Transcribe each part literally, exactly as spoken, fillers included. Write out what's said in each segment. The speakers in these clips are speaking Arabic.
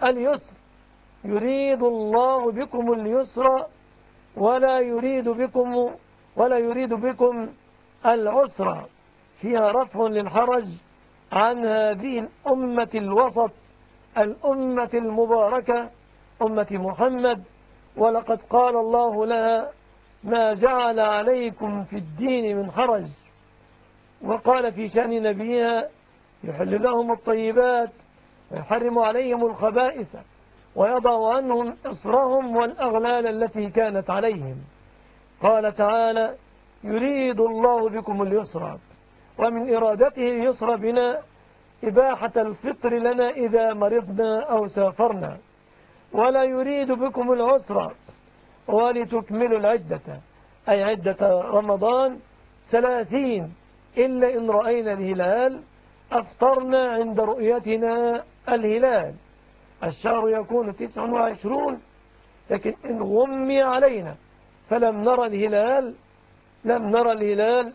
اليسر، يريد الله بكم اليسر ولا يريد بكم ولا يريد بكم العسر، فيها رفع للحرج عن هذه الأمة الوسط، الأمة المباركة، أمة محمد. ولقد قال الله لها: ما جعل عليكم في الدين من حرج. وقال في شأن نبيها: يحل لهم الطيبات ويحرم عليهم الخبائث ويضع عنهم إصرهم والأغلال التي كانت عليهم. قال تعالى: يريد الله بكم اليسر، ومن إرادته اليسر بنا إباحة الفطر لنا إذا مرضنا أو سافرنا، ولا يريد بكم العسر ولتكملوا العدة، أي عدة رمضان ثلاثين، إلا إن رأينا الهلال أفطرنا عند رؤيتنا الهلال. الشهر يكون تسع وعشرون، لكن إن غمي علينا فلم نرى الهلال لم نرى الهلال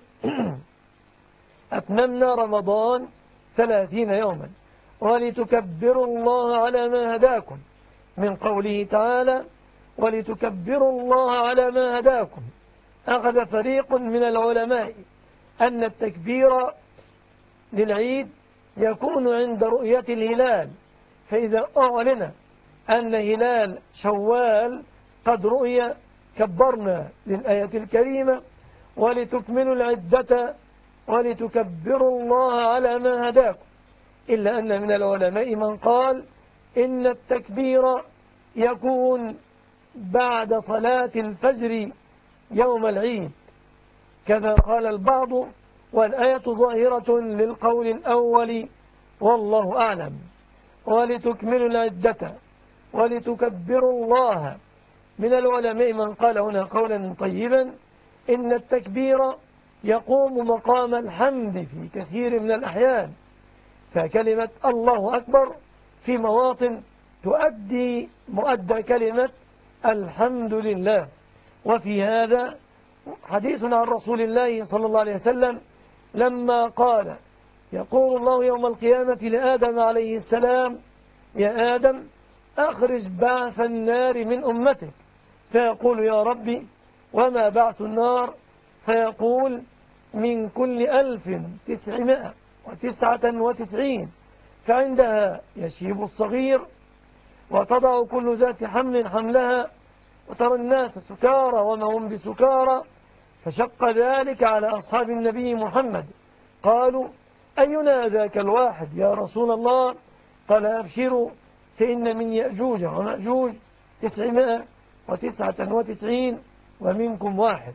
أتممنا رمضان ثلاثين يوما. ولتكبروا الله على ما هداكم، من قوله تعالى: ولتكبروا الله على ما هداكم. أخذ فريق من العلماء أن التكبير للعيد يكون عند رؤية الهلال، فإذا أعلن أن هلال شوال قد رؤي كبرنا للآية الكريمة: ولتكملوا العدة ولتكبروا الله على ما هداكم. إلا أن من العلماء من قال إن التكبير يكون بعد صلاة الفجر يوم العيد، كذا قال البعض، والآية ظاهرة للقول الأول والله أعلم. ولتكملوا العدة ولتكبروا الله. من العلماء من قال هنا قولا طيبا: إن التكبير يقوم مقام الحمد في كثير من الأحيان، فكلمة الله أكبر في مواطن تؤدي مؤدى كلمة الحمد لله. وفي هذا حديث عن رسول الله صلى الله عليه وسلم لما قال: يقول الله يوم القيامة لآدم عليه السلام: يا آدم أخرج بعث النار من أمتك. فيقول: يا ربي وما بعث النار؟ فيقول: من كل ألف تسعمائة وتسعة وتسعين. فعندها يشيب الصغير وتضع كل ذات حمل حملها، وترى الناس سكارى وما هم بسكارى. فشق ذلك على أصحاب النبي محمد، قالوا: أينا ذاك الواحد يا رسول الله؟ قال: أبشروا، فإن من يأجوج ومأجوج تسعمائة وتسعة وتسعين ومنكم واحد.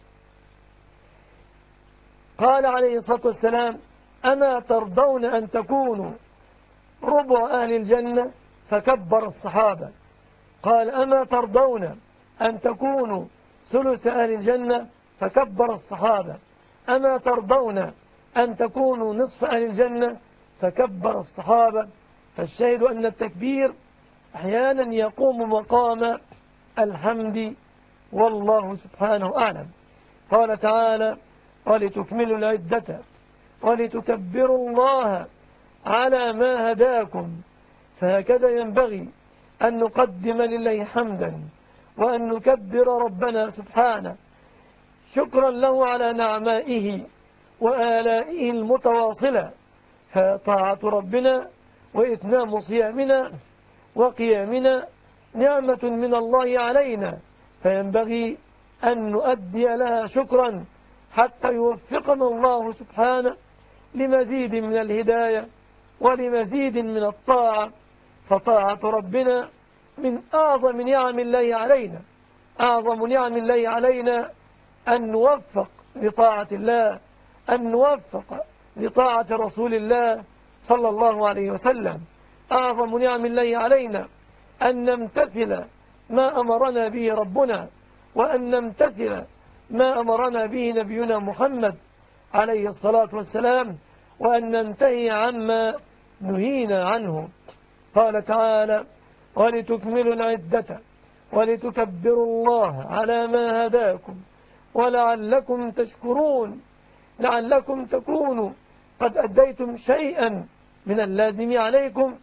قال عليه الصلاة والسلام: أما ترضون أن تكونوا ربع أهل الجنة؟ فكبر الصحابة. قال: أما ترضون أن تكونوا ثلث أهل الجنة؟ فكبر الصحابة. أما ترضون أن تكونوا نصف أهل الجنة؟ فكبر الصحابة. فالشاهد أن التكبير أحيانا يقوم مقام الحمد، والله سبحانه أعلم. قال تعالى: ولتكملوا العدة ولتكبروا الله على ما هداكم. فهكذا ينبغي أن نقدم لله حمدا وأن نكبر ربنا سبحانه شكرا له على نعمائه وآلائه المتواصلة. فطاعة ربنا وإتمام صيامنا وقيامنا نعمة من الله علينا، فينبغي أن نؤدي لها شكرا حتى يوفقنا الله سبحانه لمزيد من الهداية ولمزيد من الطاعة. فطاعة ربنا من أعظم نعم الله علينا. أعظم نعم الله علينا أن نوفق لطاعة الله، أن نوفق لطاعة رسول الله صلى الله عليه وسلم. أعظم نعم الله علينا أن نمتثل ما أمرنا به ربنا، وأن نمتثل ما أمرنا به نبينا محمد عليه الصلاة والسلام، وأن ننتهي عما نهينا عنه. قال تعالى: ولتكملوا العدة ولتكبروا الله على ما هداكم ولعلكم تشكرون. لعلكم تكونوا قد أديتم شيئا من اللازم عليكم،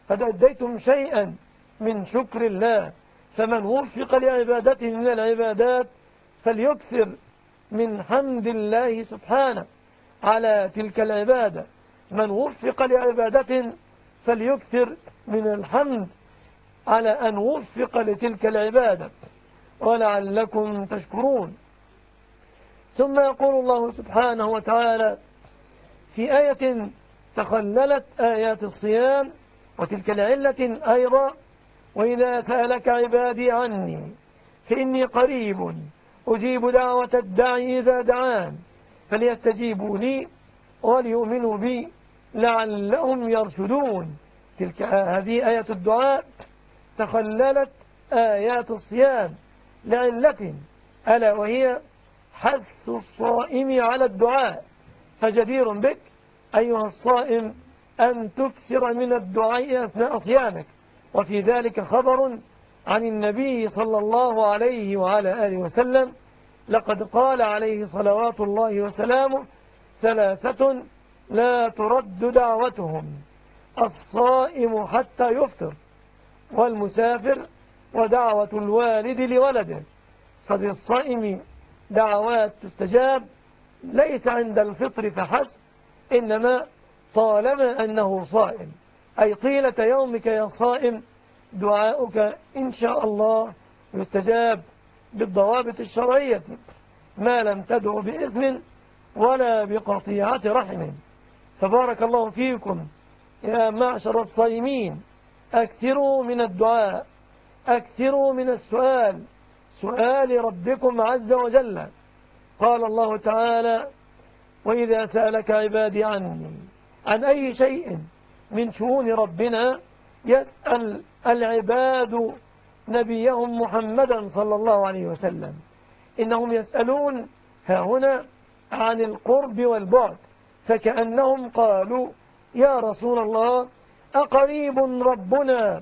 قد أديتم شيئا من شكر الله. فمن وفق لعبادته من العبادات فليكثر من حمد الله سبحانه على تلك العبادة. من وفق لعبادة فليكثر من الحمد على أن وفق لتلك العبادة ولعلكم تشكرون. ثم يقول الله سبحانه وتعالى في آية تخللت آيات الصيام وتلك العلة أيضا: وإذا سألك عبادي عني فإني قريب أجيب دعوة الداعي إذا دعان فليستجيبوا لي وليؤمنوا بي لعلهم يرشدون. تلك هذه آية الدعاء تخللت آيات الصيام لعلة، ألا وهي حث الصائم على الدعاء. فجدير بك أيها الصائم أن تكثر من الدعاء أثناء صيامك. وفي ذلك خبر عن النبي صلى الله عليه وعلى آله وسلم: لقد قال عليه صلوات الله وسلامه: ثلاثة لا ترد دعوتهم: الصائم حتى يفطر، والمسافر، ودعوة الوالد لولده. ففي الصائم دعوات تستجاب ليس عند الفطر فحسب، إنما طالما أنه صائم، أي طيلة يومك يا صائم دعاؤك إن شاء الله يستجاب بالضوابط الشرعية، ما لم تدعو بإثم ولا بقطيعة رحم. فبارك الله فيكم يا معشر الصائمين، أكثروا من الدعاء، أكثروا من السؤال، سؤال ربكم عز وجل. قال الله تعالى: وإذا سألك عبادي عني عن أي شيء من شؤون ربنا، يسأل العباد نبيهم محمدا صلى الله عليه وسلم. إنهم يسألون هنا عن القرب والبعد، فكأنهم قالوا: يا رسول الله، أقريب ربنا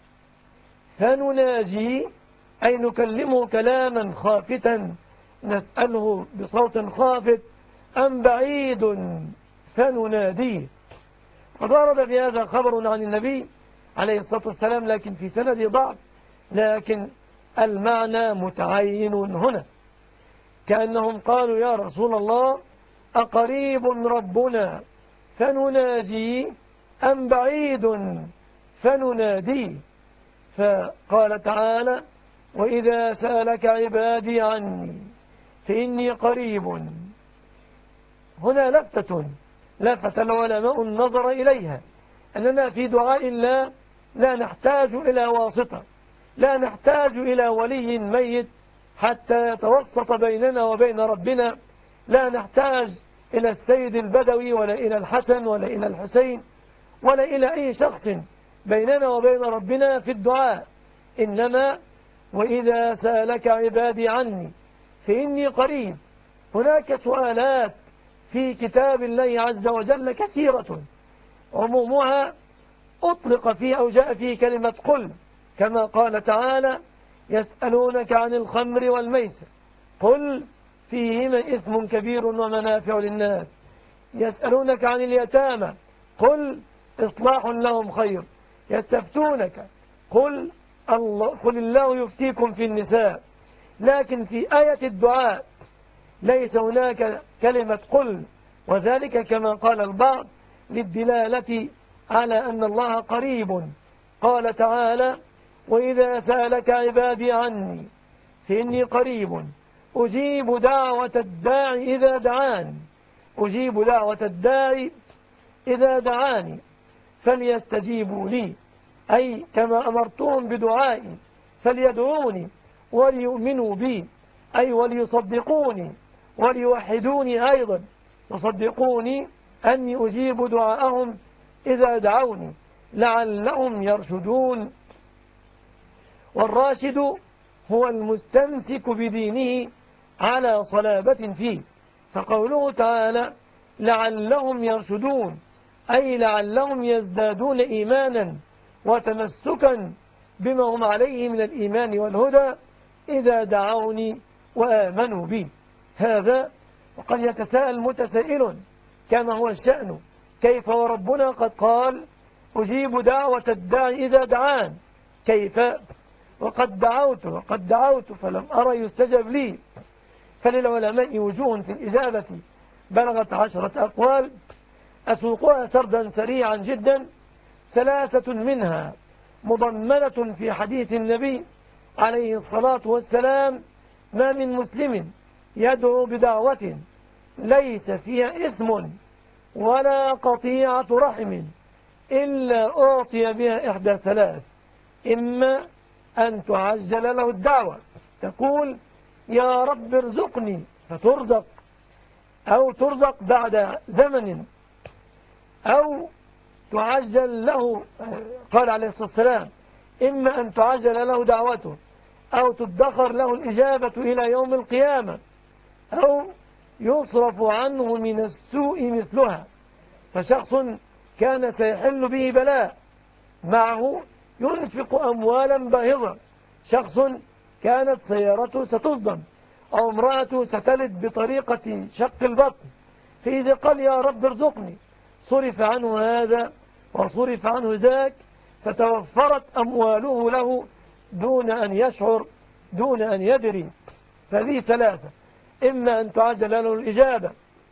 فنناجي، أي نكلمه كلاما خافتا نسأله بصوت خافت، أم بعيد فنناديه. قد ورد في هذا خبر عن النبي عليه الصلاة والسلام، لكن في سند ضعف، لكن المعنى متعين هنا. كأنهم قالوا: يا رسول الله، أقريب ربنا فنناجي أم بعيد فنناديه. فقال تعالى: وإذا سألك عبادي عني فإني قريب. هنا لفتة لفت العلماء النظر إليها، أننا في دعاء الله لا نحتاج إلى واسطة، لا نحتاج إلى ولي ميت حتى يتوسط بيننا وبين ربنا، لا نحتاج إلى السيد البدوي ولا إلى الحسن ولا إلى الحسين ولا إلى أي شخص بيننا وبين ربنا في الدعاء. إنما وإذا سألك عبادي عني فإني قريب. هناك سؤالات في كتاب الله عز وجل كثيرة، عمومها أطلق فيه أو جاء فيه كلمة قل، كما قال تعالى: يسألونك عن الخمر والميسر قل فيهما إثم كبير ومنافع للناس. يسألونك عن اليتامى قل إصلاح لهم خير. يستفتونك قل الله قل الله يفتيكم في النساء. لكن في آية الدعاء ليس هناك كلمة قل، وذلك كما قال البعض للدلالة على أن الله قريب. قال تعالى: وإذا سألك عبادي عني فإني قريب أجيب دعوة الداعي إذا دعان. أجيب دعوة الداعي إذا دعاني فليستجيبوا لي، أي كما أمرتهم بدعائي فليدعوني وليؤمنوا بي، أي وليصدقوني وليوحدوني أيضا، وصدقوني أني أجيب دعاءهم إذا دعوني لعلهم يرشدون. والراشد هو المستمسك بدينه على صلابة فيه. فقوله تعالى: لعلهم يرشدون، أي لعلهم يزدادون إيمانا وتمسكا بما هم عليه من الإيمان والهدى إذا دعوني وآمنوا بي. هذا وقد يتساءل متسائل كما هو الشأن: كيف وربنا قد قال: أجيب دعوة الداعي إذا دعان. كيف؟ وقد دعوت وقد دعوت فلم أرى يستجب لي. فللعلماء وجوه في الإجابة بلغت عشرة أقوال، أسوقها سردا سريعا جدا. ثلاثة منها مضمنة في حديث النبي عليه الصلاة والسلام: ما من مسلم يدعو بدعوة ليس فيها إثم ولا قطيعة رحم إلا أعطي بها إحدى ثلاث: إما أن تعجل له الدعوة، تقول يا رب ارزقني فترزق، أو ترزق بعد زمن، أو تعجل له، قال عليه الصلاة والسلام: إما أن تعجل له دعوته أو تدخر له الإجابة إلى يوم القيامة، أو يصرف عنه من السوء مثلها. فشخص كان سيحل به بلاء، معه ينفق أموالا باهظة، شخص كانت سيارته ستصدم، أو امرأته ستلد بطريقة شق البطن، فإذا قال يا رب ارزقني صرف عنه هذا وصرف عنه ذاك، فتوفرت أمواله له دون أن يشعر، دون أن يدري. فذي ثلاثة: إما أن تعجل له الإجابة،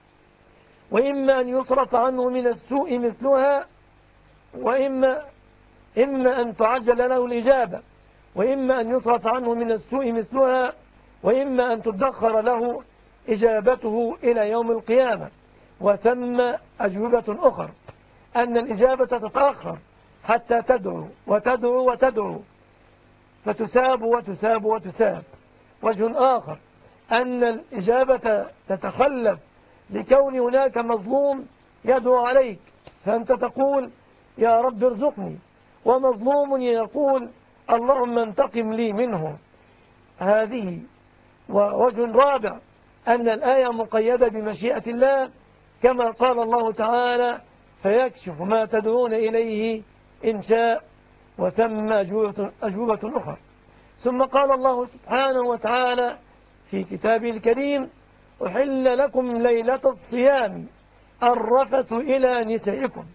وإما أن يصرف عنه من السوء مثلها، وإما إما أن تعجل له الإجابة، وإما أن يصرف عنه من السوء مثلها، وإما أن تدخر له إجابته إلى يوم القيامة. وثم أجوبة أخرى: أن الإجابة تتأخر حتى تدعو وتدعو وتدعو فتساب وتساب وتساب. وجه آخر: أن الإجابة تتخلف لكون هناك مظلوم يدعو عليك، فأنت تقول يا رب ارزقني، ومظلوم يقول اللهم انتقم لي منه. هذه. ووجه رابع: أن الآية مقيدة بمشيئة الله، كما قال الله تعالى: فيكشف ما تدعون إليه إن شاء. وثم أجوبة, أجوبة أخرى. ثم قال الله سبحانه وتعالى في كتابه الكريم: أحل لكم ليلة الصيام الرفث إلى نسائكم.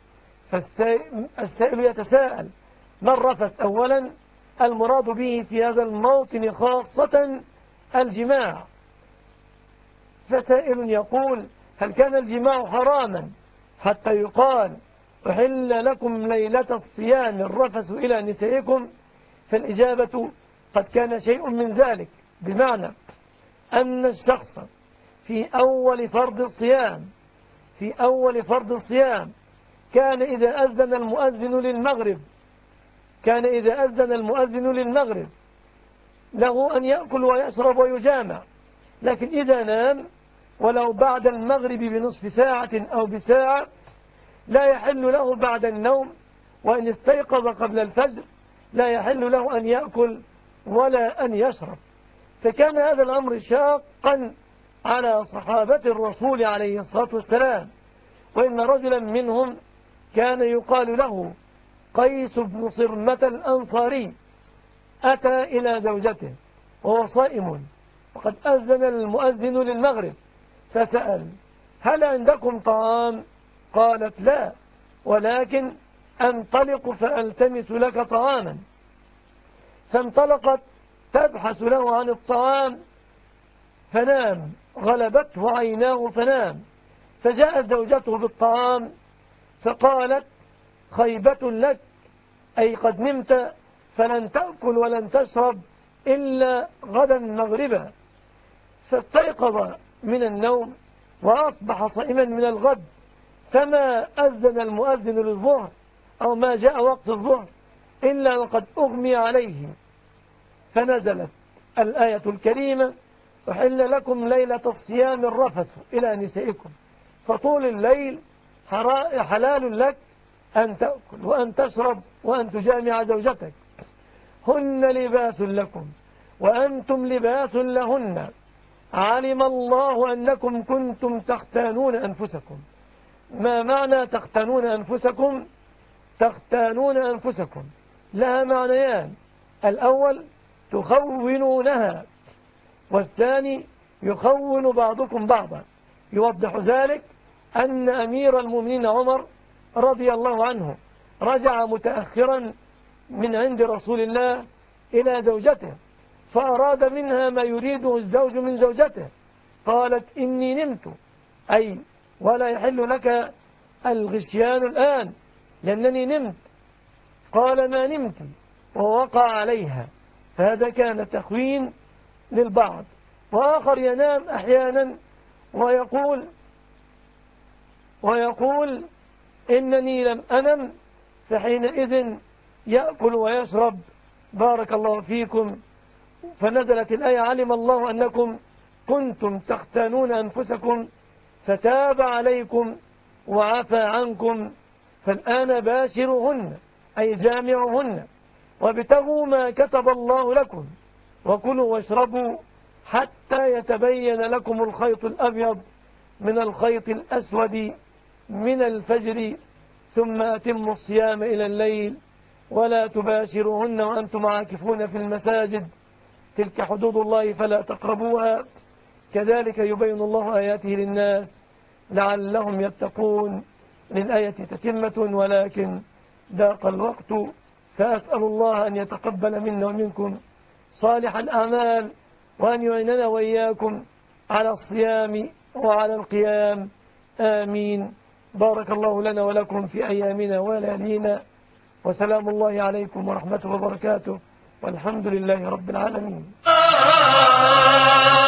فالسائل يتساءل: ما الرفث؟ أولا، المراد به في هذا الموطن خاصة الجماع. فسائل يقول: هل كان الجماع حراما حتى يقال أحل لكم ليلة الصيام الرفث إلى نسائكم؟ فالإجابة: قد كان شيء من ذلك، بمعنى أن الشخص في أول فرض الصيام في أول فرض الصيام كان إذا أذن المؤذن للمغرب كان إذا أذن المؤذن للمغرب له أن يأكل ويشرب ويجامع، لكن إذا نام ولو بعد المغرب بنصف ساعة أو بساعة لا يحل له بعد النوم، وإن استيقظ قبل الفجر لا يحل له أن يأكل ولا أن يشرب. فكان هذا الأمر شاقا على صحابة الرسول عليه الصلاة والسلام. وإن رجلا منهم كان يقال له قيس بن صرمة الأنصاري، أتى إلى زوجته وهو صائم وقد أذن المؤذن للمغرب، فسأل: هل عندكم طعام؟ قالت: لا، ولكن أنطلق فألتمس لك طعاما. فانطلقت تبحث له عن الطعام فنام، غلبته عيناه فنام. فجاءت زوجته بالطعام فقالت: خيبة لك، أي قد نمت فلن تأكل ولن تشرب إلا غدا مغربا. فاستيقظ من النوم وأصبح صائما من الغد، فما أذن المؤذن للظهر أو ما جاء وقت الظهر إلا وقد أغمي عليه. فنزلت الآية الكريمة: أحل لكم ليلة الصيام الرفث إلى نسائكم. فطول الليل حلال لك أن تأكل وأن تشرب وأن تجامع زوجتك. هن لباس لكم وأنتم لباس لهن، علم الله أنكم كنتم تختانون أنفسكم. ما معنى تختانون أنفسكم؟ تختانون أنفسكم لها معنيان: الأول تخونونها، والثاني يخون بعضكم بعضا. يوضح ذلك أن أمير المؤمنين عمر رضي الله عنه رجع متأخرا من عند رسول الله إلى زوجته، فأراد منها ما يريده الزوج من زوجته، قالت إني نمت، أي ولا يحل لك الغشيان الآن لأنني نمت. قال ما نمت، ووقع عليها. فهذا كان تخوين للبعض. وآخر ينام أحيانا ويقول ويقول إنني لم أنم، فحينئذ يأكل ويشرب. بارك الله فيكم. فنزلت الآية علم الله أنكم كنتم تختانون أنفسكم فتاب عليكم وعفى عنكم، فالآن باشرهن أي جامعهن وابتغوا ما كتب الله لكم وكلوا واشربوا حتى يتبين لكم الخيط الأبيض من الخيط الأسود من الفجر ثم أتموا الصيام إلى الليل ولا تباشرهن وأنتم عاكفون في المساجد، تلك حدود الله فلا تقربوها، كذلك يبين الله آياته للناس لعلهم يتقون. للآية تتمة ولكن ضاق الوقت، فأسأل الله أن يتقبل منا ومنكم صالح الأعمال وأن يعيننا وإياكم على الصيام وعلى القيام، آمين. بارك الله لنا ولكم في أيامنا وليالينا، وسلام الله عليكم ورحمته وبركاته، والحمد لله رب العالمين.